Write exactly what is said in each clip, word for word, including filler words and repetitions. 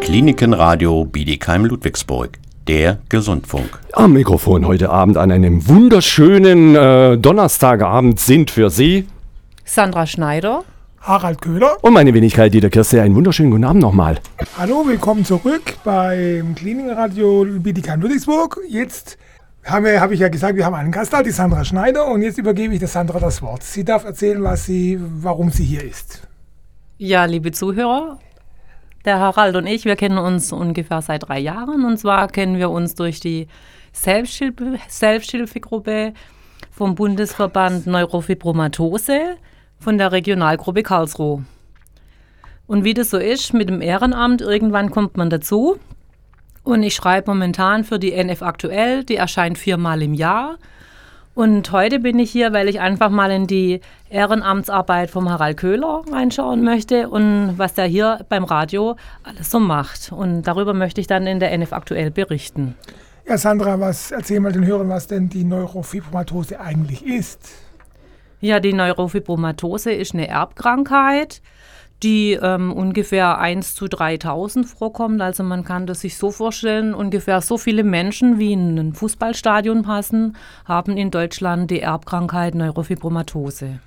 Klinikenradio Bietigheim-Ludwigsburg, der Gesundfunk. Am Mikrofon heute Abend an einem wunderschönen äh, Donnerstagabend sind für Sie Sandra Schneider, Harald Köhler und meine Wenigkeit Dieter Kirste. Einen wunderschönen guten Abend nochmal. Hallo, willkommen zurück beim Klinikenradio Bietigheim-Ludwigsburg. Jetzt habe hab ich ja gesagt, wir haben einen Gast da, die Sandra Schneider, und jetzt übergebe ich der Sandra das Wort. Sie darf erzählen, was sie, warum sie hier ist. Ja, liebe Zuhörer, der Harald und ich, wir kennen uns ungefähr seit drei Jahren. Und zwar kennen wir uns durch die Selbsthilfe, Selbsthilfegruppe vom Bundesverband Neurofibromatose von der Regionalgruppe Karlsruhe. Und wie das so ist mit dem Ehrenamt, irgendwann kommt man dazu. Und ich schreibe momentan für die N F aktuell, die erscheint viermal im Jahr. Und heute bin ich hier, weil ich einfach mal in die Ehrenamtsarbeit vom Harald Köhler reinschauen möchte und was der hier beim Radio alles so macht. Und darüber möchte ich dann in der N F aktuell berichten. Ja, Sandra, was erzähl mal den Hörern, was denn die Neurofibromatose eigentlich ist. Ja, die Neurofibromatose ist eine Erbkrankheit, die ähm, ungefähr eins zu dreitausend vorkommt. Also man kann das sich so vorstellen, ungefähr so viele Menschen, wie in ein Fußballstadion passen, haben in Deutschland die Erbkrankheit Neurofibromatose.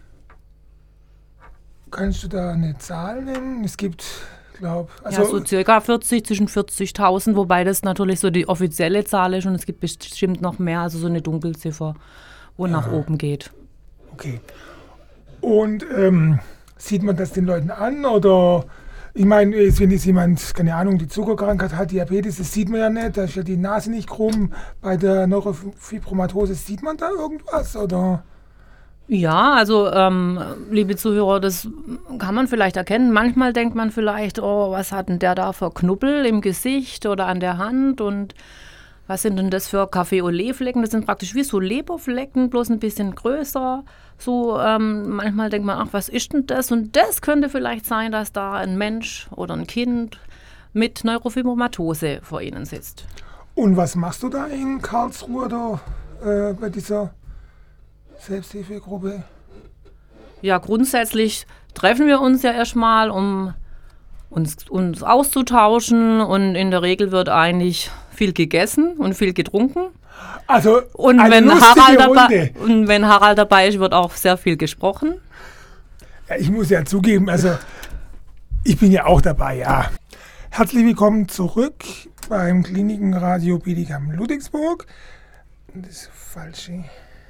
Kannst du da eine Zahl nennen? Es gibt, glaube also ja, so circa vierzig, zwischen vierzigtausend, wobei das natürlich so die offizielle Zahl ist und es gibt bestimmt noch mehr, also so eine Dunkelziffer, wo ja. nach oben geht. Okay. Und ähm, sieht man das den Leuten an oder, ich meine, wenn jetzt jemand, keine Ahnung, die Zuckerkrankheit hat, Diabetes, das sieht man ja nicht, da ist ja die Nase nicht krumm. Bei der Neurofibromatose sieht man da irgendwas oder? Ja, also ähm, liebe Zuhörer, das kann man vielleicht erkennen. Manchmal denkt man vielleicht, oh, was hat denn der da für Knubbel im Gesicht oder an der Hand und was sind denn das für Kaffee-Olé-Flecken? Das sind praktisch wie so Leberflecken, bloß ein bisschen größer. So ähm, manchmal denkt man, ach, was ist denn das? Und das könnte vielleicht sein, dass da ein Mensch oder ein Kind mit Neurofibromatose vor Ihnen sitzt. Und was machst du da in Karlsruhe da, äh, bei dieser Selbsthilfegruppe? Ja, grundsätzlich treffen wir uns ja erstmal, um uns, uns auszutauschen. Und in der Regel wird eigentlich viel gegessen und viel getrunken. Also und eine wenn lustige Harald Runde. Dabei, und wenn Harald dabei ist, wird auch sehr viel gesprochen. Ja, ich muss ja zugeben, also ich bin ja auch dabei, ja. Herzlich willkommen zurück beim Klinikenradio Bietigheim-Ludwigsburg. Das ist falsche.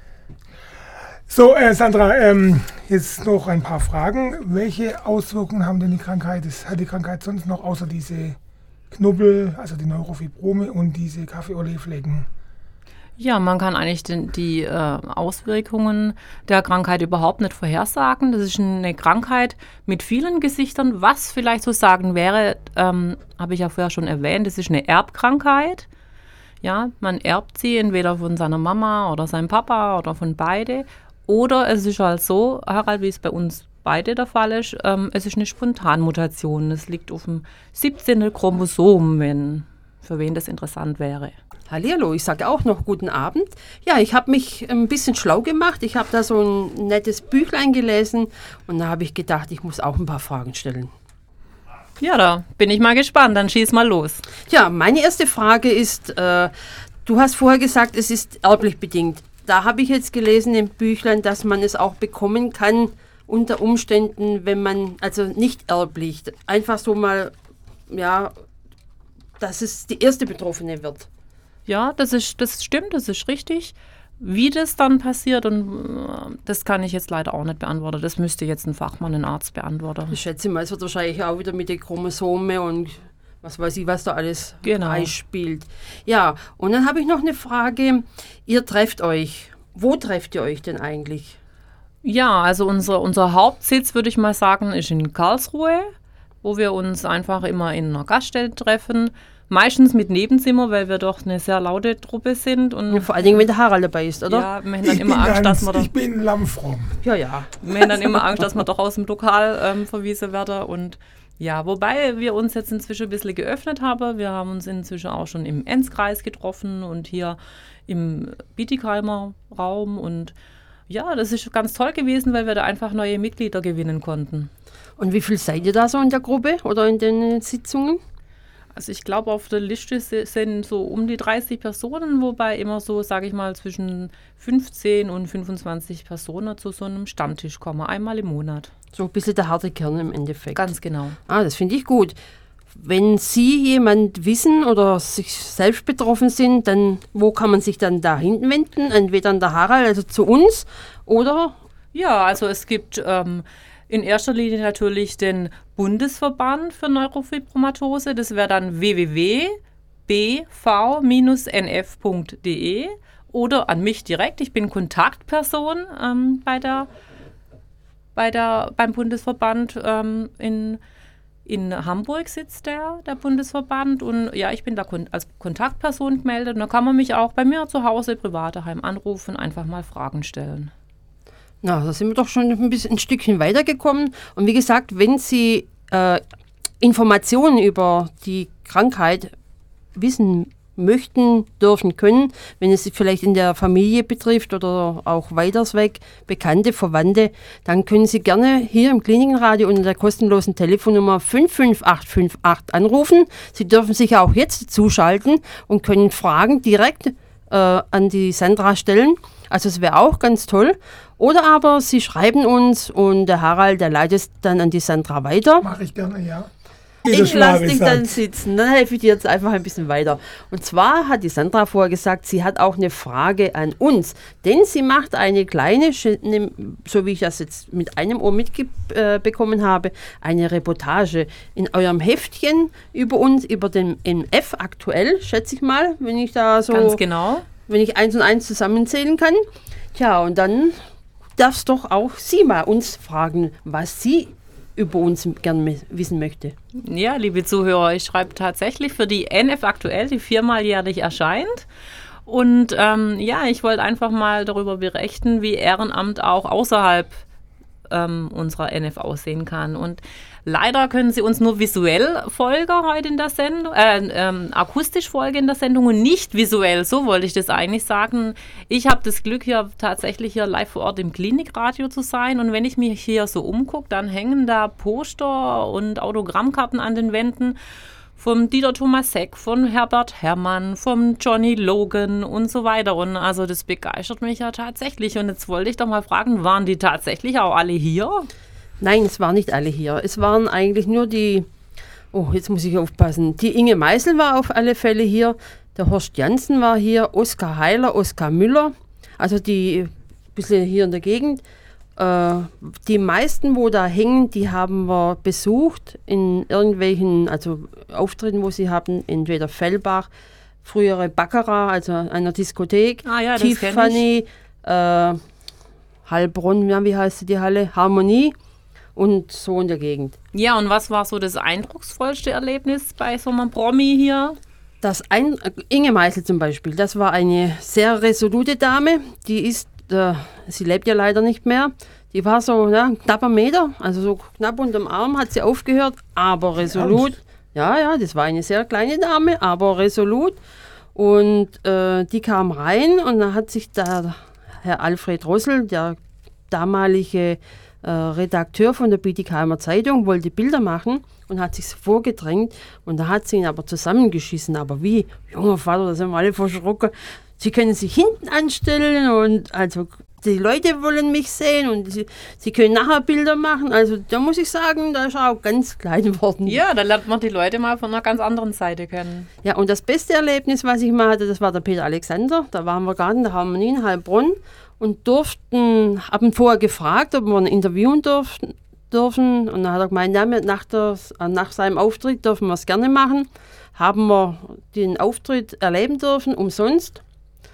So, äh, Sandra, ähm, jetzt noch ein paar Fragen. Welche Auswirkungen haben denn die Krankheit, das hat die Krankheit sonst noch außer diese Knubbel, also die Neurofibrome und diese Kaffee-Olé-Flecken? Ja, man kann eigentlich den, die äh, Auswirkungen der Krankheit überhaupt nicht vorhersagen. Das ist eine Krankheit mit vielen Gesichtern. Was vielleicht zu sagen wäre, ähm, habe ich ja vorher schon erwähnt, das ist eine Erbkrankheit. Ja, man erbt sie entweder von seiner Mama oder seinem Papa oder von beide. Oder es ist halt so, Harald, wie es bei uns beide der Fall ist, ähm, es ist eine Spontanmutation. Es liegt auf dem siebzehnten Chromosom, wenn, für wen das interessant wäre. Hallihallo, ich sage auch noch guten Abend. Ja, ich habe mich ein bisschen schlau gemacht. Ich habe da so ein nettes Büchlein gelesen und da habe ich gedacht, ich muss auch ein paar Fragen stellen. Ja, da bin ich mal gespannt. Dann schieß mal los. Ja, meine erste Frage ist, äh, du hast vorher gesagt, es ist erblich bedingt. Da habe ich jetzt gelesen im Büchlein, dass man es auch bekommen kann unter Umständen, wenn man, also nicht erblich, einfach so mal, ja, dass es die erste Betroffene wird. Ja, das ist, das stimmt, das ist richtig. Wie das dann passiert, und das kann ich jetzt leider auch nicht beantworten. Das müsste jetzt ein Fachmann, ein Arzt beantworten. Ich schätze mal, es wird wahrscheinlich auch wieder mit den Chromosomen und was weiß ich, was da alles genau. einspielt. Ja, und dann habe ich noch eine Frage. Ihr trefft euch. Wo trefft ihr euch denn eigentlich? Ja, also unser, unser Hauptsitz, würde ich mal sagen, ist in Karlsruhe, wo wir uns einfach immer in einer Gaststätte treffen. Meistens mit Nebenzimmer, weil wir doch eine sehr laute Truppe sind. Und ja, vor allen Dingen, wenn der Harald dabei ist, oder? Ja, wir haben dann immer Angst, ganz, dass wir... Ich bin lammfromm. Ja, ja. Wir haben dann immer Angst, dass wir doch aus dem Lokal ähm, verwiesen werden. Und ja, wobei wir uns jetzt inzwischen ein bisschen geöffnet haben. Wir haben uns inzwischen auch schon im Enzkreis getroffen und hier im Bietigheimer Raum. Und ja, das ist ganz toll gewesen, weil wir da einfach neue Mitglieder gewinnen konnten. Und wie viel seid ihr da so in der Gruppe oder in den Sitzungen? Also ich glaube, auf der Liste si- sind so um die dreißig Personen, wobei immer so, sage ich mal, zwischen fünfzehn und fünfundzwanzig Personen zu so einem Stammtisch kommen, einmal im Monat. So ein bisschen der harte Kern im Endeffekt. Ganz genau. Ah, das finde ich gut. Wenn Sie jemand wissen oder sich selbst betroffen sind, dann wo kann man sich dann da hinten wenden? Entweder an der Harald, also zu uns, oder? Ja, also es gibt ähm, in erster Linie natürlich den Bundesverband für Neurofibromatose. Das wäre dann w w w punkt b v n f punkt d e oder an mich direkt. Ich bin Kontaktperson ähm, bei der, bei der, beim Bundesverband ähm, in In Hamburg sitzt der, der Bundesverband, und ja, ich bin da kon- als Kontaktperson gemeldet. Und da kann man mich auch bei mir zu Hause privat daheim anrufen, einfach mal Fragen stellen. Na, da sind wir doch schon ein, bisschen, ein Stückchen weitergekommen. Und wie gesagt, wenn Sie äh, Informationen über die Krankheit wissen möchten, dürfen, können, wenn es sich vielleicht in der Familie betrifft oder auch weiters weg, Bekannte, Verwandte, dann können Sie gerne hier im Klinikenradio unter der kostenlosen Telefonnummer fünf fünf acht fünf acht anrufen. Sie dürfen sich auch jetzt zuschalten und können Fragen direkt äh, an die Sandra stellen. Also es wäre auch ganz toll. Oder aber Sie schreiben uns und der Harald, der leitet es dann an die Sandra weiter. Mache ich gerne, ja. Ich lasse dich dann sitzen, dann helfe ich dir jetzt einfach ein bisschen weiter. Und zwar hat die Sandra vorher gesagt, sie hat auch eine Frage an uns. Denn sie macht eine kleine, so wie ich das jetzt mit einem Ohr mitbekommen habe, eine Reportage in eurem Heftchen über uns, über den M F aktuell, schätze ich mal, wenn ich da so, Ganz genau. wenn ich eins und eins zusammenzählen kann. Tja, und dann darfst doch auch sie mal uns fragen, was sie über uns gerne wissen möchte. Ja, liebe Zuhörer, ich schreibe tatsächlich für die N F aktuell, die viermal jährlich erscheint. Und ähm, ja, ich wollte einfach mal darüber berichten, wie Ehrenamt auch außerhalb ähm, unserer N F aussehen kann. Und leider können Sie uns nur visuell folgen heute in der Sendung, äh, ähm, akustisch folgen in der Sendung und nicht visuell, so wollte ich das eigentlich sagen. Ich habe das Glück, hier tatsächlich hier live vor Ort im Klinikradio zu sein, und wenn ich mich hier so umgucke, dann hängen da Poster und Autogrammkarten an den Wänden vom Dieter Thomas-Heck, von Herbert Herrmann, vom Johnny Logan und so weiter. Und also das begeistert mich ja tatsächlich. Und jetzt wollte ich doch mal fragen, waren die tatsächlich auch alle hier? Nein, es waren nicht alle hier. Es waren eigentlich nur die, oh, jetzt muss ich aufpassen, die Inge Meisel war auf alle Fälle hier, der Horst Janssen war hier, Oskar Heiler, Oskar Müller, also die ein bisschen hier in der Gegend. Äh, die meisten, wo da hängen, die haben wir besucht in irgendwelchen, also Auftritten, wo sie haben, entweder Fellbach, frühere Baccarat, also einer Diskothek, Ah ja, das Tiffany, äh, Heilbronn, ja, wie heißt die Halle, Harmonie und so in der Gegend. Ja, und was war so das eindrucksvollste Erlebnis bei so einem Promi hier? Das ein, Inge Meisel zum Beispiel, das war eine sehr resolute Dame, die ist, äh, sie lebt ja leider nicht mehr, die war so ja, ein knapper Meter, also so knapp unterm Arm hat sie aufgehört, aber resolut. Ja, ja, das war eine sehr kleine Dame, aber resolut. Und äh, die kam rein und dann hat sich da Herr Alfred Rossel, der damalige äh, Redakteur von der Bietigheimer Zeitung, wollte Bilder machen und hat sich vorgedrängt, und da hat sie ihn aber zusammengeschissen. Aber wie? Junger Vater, da sind wir alle verschrocken. Sie können sich hinten anstellen und also die Leute wollen mich sehen und sie, sie können nachher Bilder machen. Also da muss ich sagen, da ist er auch ganz klein geworden. Ja, da lernt man die Leute mal von einer ganz anderen Seite kennen. Ja, und das beste Erlebnis, was ich mal hatte, das war der Peter Alexander. Da waren wir gerade in der Harmonie in Heilbronn und durften, haben vorher gefragt, ob wir ihn interviewen durften, dürfen. Und dann hat er gemeint, ja, nach, der, nach seinem Auftritt dürfen wir es gerne machen. Haben wir den Auftritt erleben dürfen, umsonst.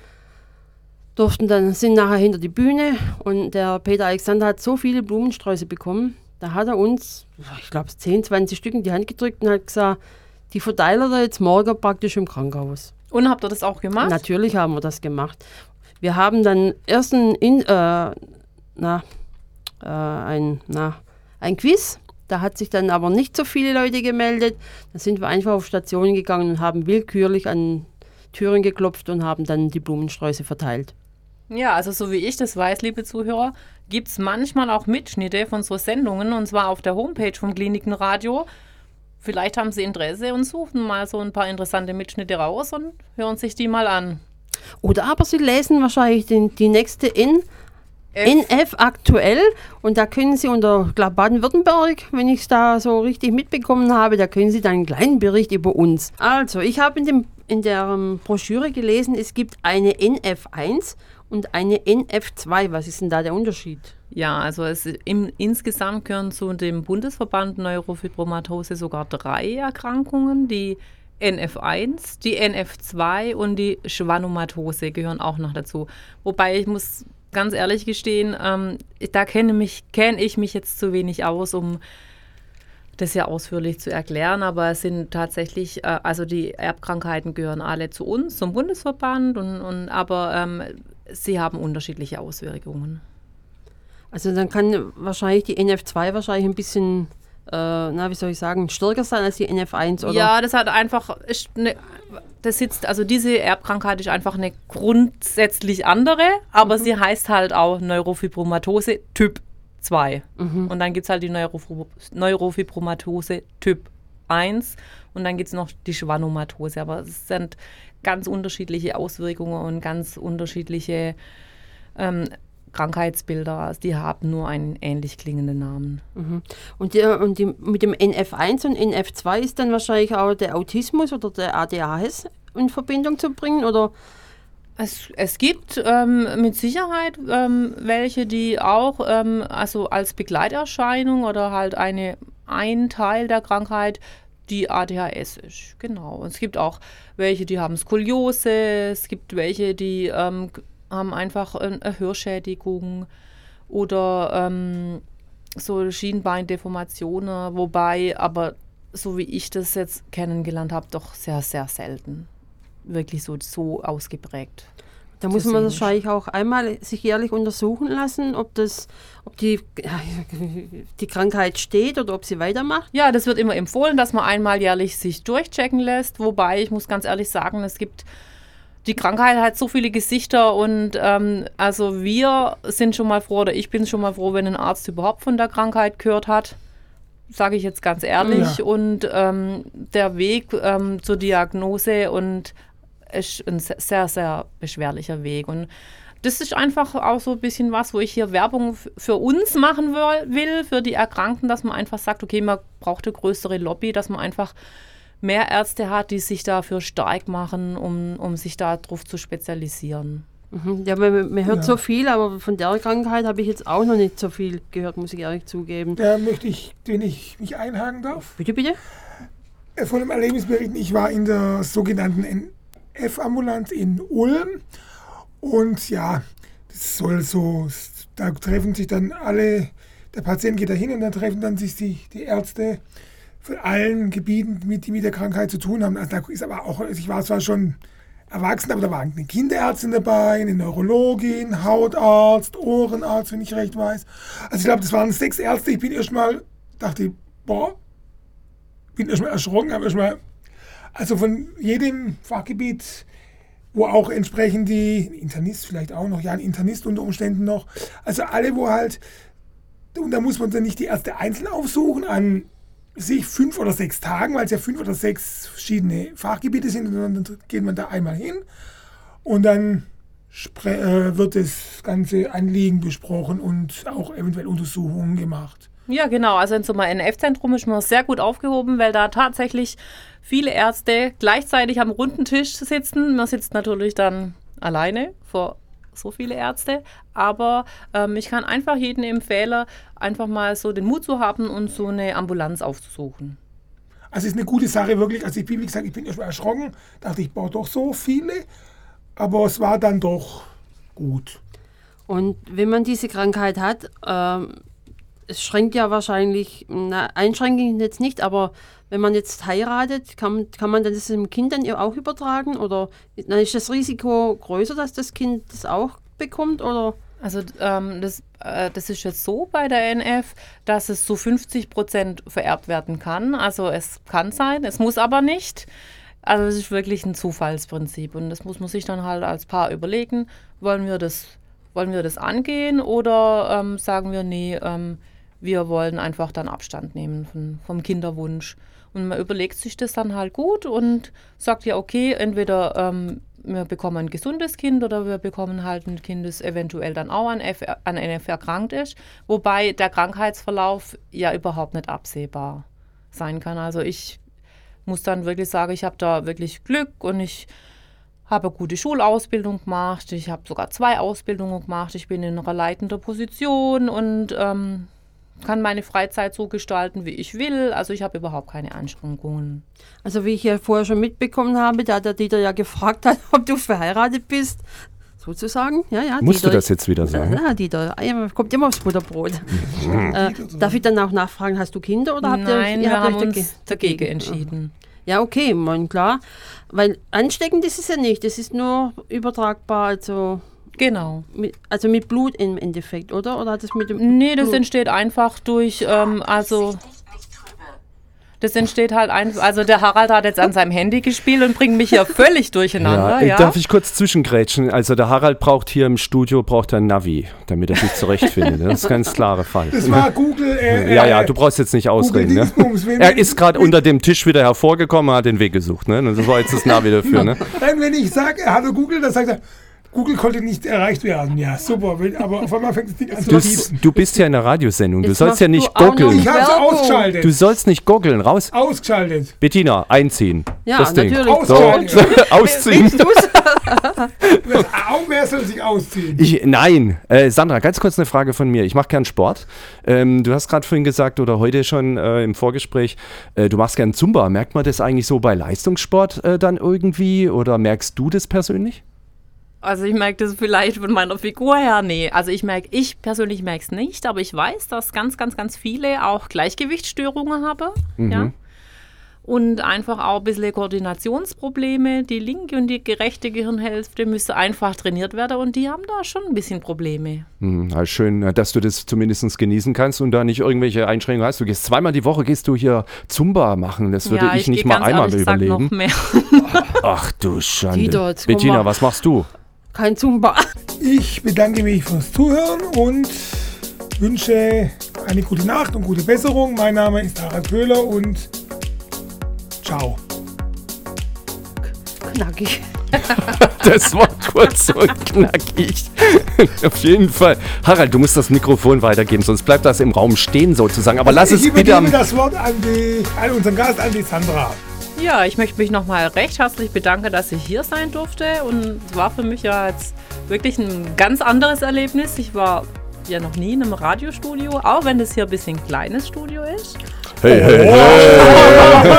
Durften dann, sind nachher hinter die Bühne, und der Peter Alexander hat so viele Blumensträuße bekommen. Da hat er uns, ich glaube, zehn, zwanzig Stück in die Hand gedrückt und hat gesagt, die verteilt er jetzt morgen praktisch im Krankenhaus. Und habt ihr das auch gemacht? Natürlich haben wir das gemacht. Wir haben dann erst ein, in, äh, na, äh, ein, na, ein Quiz. Da hat sich dann aber nicht so viele Leute gemeldet. Da sind wir einfach auf Stationen gegangen und haben willkürlich an Türen geklopft und haben dann die Blumensträuße verteilt. Ja, also so wie ich das weiß, liebe Zuhörer, gibt es manchmal auch Mitschnitte von so Sendungen, und zwar auf der Homepage vom Klinikenradio. vielleicht haben Sie Interesse und suchen mal so ein paar interessante Mitschnitte raus und hören sich die mal an. Oder aber Sie lesen wahrscheinlich den, die nächste N, F. N F aktuell und da können Sie unter glaub, Baden-Württemberg, wenn ich es da so richtig mitbekommen habe, da können Sie dann einen kleinen Bericht über uns. Also, ich habe in, dem, in der ähm, Broschüre gelesen, es gibt eine N F eins und eine N F zwei. Was ist denn da der Unterschied? Ja, also es im, insgesamt gehören zu dem Bundesverband Neurofibromatose sogar drei Erkrankungen. Die N F eins, die N F zwei und die Schwannomatose gehören auch noch dazu. Wobei ich muss ganz ehrlich gestehen, ähm, da kenne mich, kenn ich mich jetzt zu wenig aus, um das ja ausführlich zu erklären. Aber es sind tatsächlich, äh, also die Erbkrankheiten gehören alle zu uns, zum Bundesverband, und, und, aber ähm, sie haben unterschiedliche Auswirkungen. Also dann kann wahrscheinlich die N F zwei wahrscheinlich ein bisschen, äh, na wie soll ich sagen, stärker sein als die N F eins, oder? Ja, das hat einfach, ist eine, das sitzt, also diese Erbkrankheit ist einfach eine grundsätzlich andere, aber mhm. sie heißt halt auch Neurofibromatose Typ zwei. Mhm. Und dann gibt es halt die Neurofib- Neurofibromatose Typ eins und dann gibt es noch die Schwannomatose. Aber es sind ganz unterschiedliche Auswirkungen und ganz unterschiedliche ähm, Krankheitsbilder, die haben nur einen ähnlich klingenden Namen. Mhm. Und, die, und die, mit dem N F eins und N F zwei ist dann wahrscheinlich auch der Autismus oder der A D H S in Verbindung zu bringen, oder? Es, es gibt ähm, mit Sicherheit ähm, welche, die auch ähm, also als Begleiterscheinung oder halt eine, ein Teil der Krankheit die A D H S ist. Genau. Und es gibt auch welche, die haben Skoliose, es gibt welche, die ähm, haben einfach eine Hörschädigung oder ähm, so Schienbeindeformationen, wobei aber, so wie ich das jetzt kennengelernt habe, doch sehr, sehr selten wirklich so, so ausgeprägt. Da muss man wahrscheinlich auch einmal sich jährlich untersuchen lassen, ob das, ob die, die Krankheit steht oder ob sie weitermacht. Ja, das wird immer empfohlen, dass man einmal jährlich sich durchchecken lässt, wobei ich muss ganz ehrlich sagen, es gibt die Krankheit hat so viele Gesichter und ähm, also wir sind schon mal froh, oder ich bin schon mal froh, wenn ein Arzt überhaupt von der Krankheit gehört hat, sage ich jetzt ganz ehrlich. Ja. Und ähm, der Weg ähm, zur Diagnose und ist ein sehr, sehr beschwerlicher Weg. Und das ist einfach auch so ein bisschen was, wo ich hier Werbung f- für uns machen will, für die Erkrankten, dass man einfach sagt, okay, man braucht eine größere Lobby, dass man einfach mehr Ärzte hat, die sich dafür stark machen, um, um sich darauf zu spezialisieren. Mhm. Ja, man, man hört Ja. so viel, aber von der Krankheit habe ich jetzt auch noch nicht so viel gehört, muss ich ehrlich zugeben. Da möchte ich, wenn ich mich einhaken darf. Bitte, bitte? Von dem Erlebnis berichten, ich war in der sogenannten N F-Ambulanz in Ulm und ja, das soll so, da treffen sich dann alle, der Patient geht da hin und dann treffen dann sich die, die Ärzte von allen Gebieten, mit, die mit der Krankheit zu tun haben. Also da ist aber auch, also ich war zwar schon erwachsen, aber da war eine Kinderärztin dabei, eine Neurologin, Hautarzt, Ohrenarzt, wenn ich recht weiß. Also ich glaube, das waren sechs Ärzte. Ich bin erstmal, dachte, boah, bin erstmal erschrocken, habe erstmal, also von jedem Fachgebiet, wo auch entsprechend die, ein Internist vielleicht auch noch, ja, ein Internist unter Umständen noch, also alle, wo halt, und da muss man dann nicht die Ärzte einzeln aufsuchen an sich fünf oder sechs Tagen, weil es ja fünf oder sechs verschiedene Fachgebiete sind, und dann geht man da einmal hin und dann spre- äh, wird das ganze Anliegen besprochen und auch eventuell Untersuchungen gemacht. Ja, genau. Also in so einem N F-Zentrum ist man sehr gut aufgehoben, weil da tatsächlich viele Ärzte gleichzeitig am runden Tisch sitzen. Man sitzt natürlich dann alleine vor so viele Ärzte, aber ähm, ich kann einfach jedem empfehlen, einfach mal so den Mut zu haben und so eine Ambulanz aufzusuchen. Also es ist eine gute Sache, wirklich. Also ich bin, wie gesagt, ich bin erstmal erschrocken, dachte ich, brauche doch so viele, aber es war dann doch gut. Und wenn man diese Krankheit hat, ähm, es schränkt ja wahrscheinlich, na, einschränken jetzt nicht, aber wenn man jetzt heiratet, kann, kann man das dem Kind dann auch übertragen? Oder dann ist das Risiko größer, dass das Kind das auch bekommt? Oder? Also ähm, das, äh, das ist jetzt so bei der N F, dass es zu fünfzig Prozent vererbt werden kann. Also es kann sein, es muss aber nicht. Also es ist wirklich ein Zufallsprinzip und das muss man sich dann halt als Paar überlegen, wollen wir das, wollen wir das angehen oder ähm, sagen wir, nee, ähm, wir wollen einfach dann Abstand nehmen von, vom Kinderwunsch. Und man überlegt sich das dann halt gut und sagt ja, okay, entweder ähm, wir bekommen ein gesundes Kind oder wir bekommen halt ein Kind, das eventuell dann auch an, F- an N F erkrankt ist. Wobei der Krankheitsverlauf ja überhaupt nicht absehbar sein kann. Also ich muss dann wirklich sagen, ich habe da wirklich Glück und ich habe eine gute Schulausbildung gemacht. Ich habe sogar zwei Ausbildungen gemacht. Ich bin in einer leitenden Position und ähm, kann meine Freizeit so gestalten, wie ich will. Also ich habe überhaupt keine Einschränkungen. Also wie ich ja vorher schon mitbekommen habe, da hat der Dieter ja gefragt hat, ob du verheiratet bist, sozusagen. Ja, ja, Musst Dieter, du das jetzt wieder sagen? Ja, Dieter, kommt immer aufs Butterbrot. äh, darf ich dann auch nachfragen, hast du Kinder oder habt Nein, ihr, ihr wir habt haben euch uns dagegen, dagegen entschieden. Ja, okay, mein, klar. Weil ansteckend ist es ja nicht, es ist nur übertragbar, also Genau. mit, also mit Blut im Endeffekt, oder? Oder hat es mit dem Nee, das Blut? entsteht einfach durch, ähm, also das entsteht halt einfach, also der Harald hat jetzt an seinem Handy gespielt und bringt mich hier völlig durcheinander. äh, Ja, Darf ich kurz zwischengrätschen? Also der Harald braucht hier im Studio braucht er ein Navi, damit er sich zurechtfindet. Das ist ein ganz klarer Fall. Das war Google. Äh, Ja, ja, äh, du brauchst jetzt nicht ausreden. Ne? Dingsbums, wenn- Er ist gerade unter dem Tisch wieder hervorgekommen, hat den Weg gesucht. Ne? Das war jetzt das Navi dafür. Ne? Nein, wenn ich sage, hallo Google, dann sagt er, Google konnte nicht erreicht werden. Ja, super. wenn- Aber auf einmal fängt das Ding an zu Du, piepsen. du bist ja in einer Radiosendung. Du Jetzt sollst ja machst nicht du auch noch- goggeln. Ich habe es Werbung. ausgeschaltet. Du sollst nicht goggeln. Raus. ausgeschaltet. Bettina, einziehen. Ja, das Ding. natürlich. Ausschalten. So, ausziehen. Willst du's? Das Augenmerk soll sich ausziehen. Ich, nein, äh, Sandra, ganz kurz eine Frage von mir. Ich mache gern Sport. Ähm, du hast gerade vorhin gesagt oder heute schon äh, im Vorgespräch, äh, du machst gern Zumba. Merkt man das eigentlich so bei Leistungssport äh, dann irgendwie oder merkst du das persönlich? also ich merke das vielleicht von meiner Figur her, nee. Also ich merke, ich persönlich merke es nicht, aber ich weiß, dass ganz, ganz, ganz viele auch Gleichgewichtsstörungen haben. Mhm. Ja. Und einfach auch ein bisschen Koordinationsprobleme. Die linke und die rechte Gehirnhälfte müssen einfach trainiert werden und die haben da schon ein bisschen Probleme. Hm, also schön, äh, dass du das zumindest genießen kannst und da nicht irgendwelche Einschränkungen hast. Du gehst zweimal die Woche, gehst du hier Zumba machen. Das würde ja, ich, ich nicht geh mal ganz einmal ehrlich gesagt überleben. noch mehr. Ach du Schande. Dieter, jetzt komm Bettina, mal. was machst du? Kein Zumba. Ich bedanke mich fürs Zuhören und wünsche eine gute Nacht und gute Besserung. Mein Name ist Harald Köhler und ciao. Knackig. Das war kurz und knackig. Auf jeden Fall. Harald, du musst das Mikrofon weitergeben, sonst bleibt das im Raum stehen sozusagen. Aber lass ich es bitte am... übergebe das Wort an, die, an unseren Gast, an die Sandra. Ja, ich möchte mich nochmal recht herzlich bedanken, dass ich hier sein durfte. Und es war für mich ja jetzt wirklich ein ganz anderes Erlebnis. Ich war ja noch nie in einem Radiostudio, auch wenn das hier ein bisschen ein kleines Studio ist. Hey, hey, hey.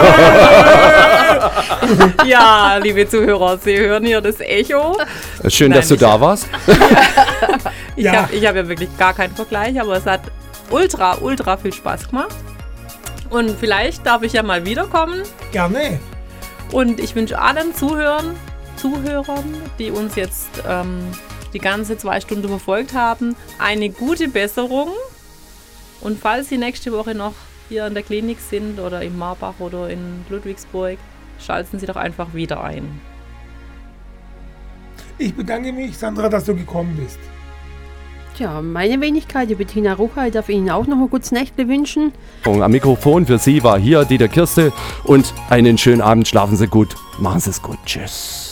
Ja, liebe Zuhörer, Sie hören hier das Echo. Schön, Nein, dass du ich- da warst. Ich Ja. habe ich hab ja wirklich gar keinen Vergleich, aber es hat ultra, ultra viel Spaß gemacht. Und vielleicht darf ich ja mal wiederkommen. Gerne. Und ich wünsche allen Zuhörern, Zuhörern, die uns jetzt ähm, die ganze zwei Stunden verfolgt haben, eine gute Besserung. Und falls Sie nächste Woche noch hier in der Klinik sind oder in Marbach oder in Ludwigsburg, schalten Sie doch einfach wieder ein. Ich bedanke mich, Sandra, dass du gekommen bist. Tja, meine Wenigkeit, die Bettina Ruchheit, darf Ihnen auch noch ein gutes Nächtle wünschen. Und am Mikrofon für Sie war hier Dieter Kirste und einen schönen Abend. Schlafen Sie gut. Machen Sie es gut. Tschüss.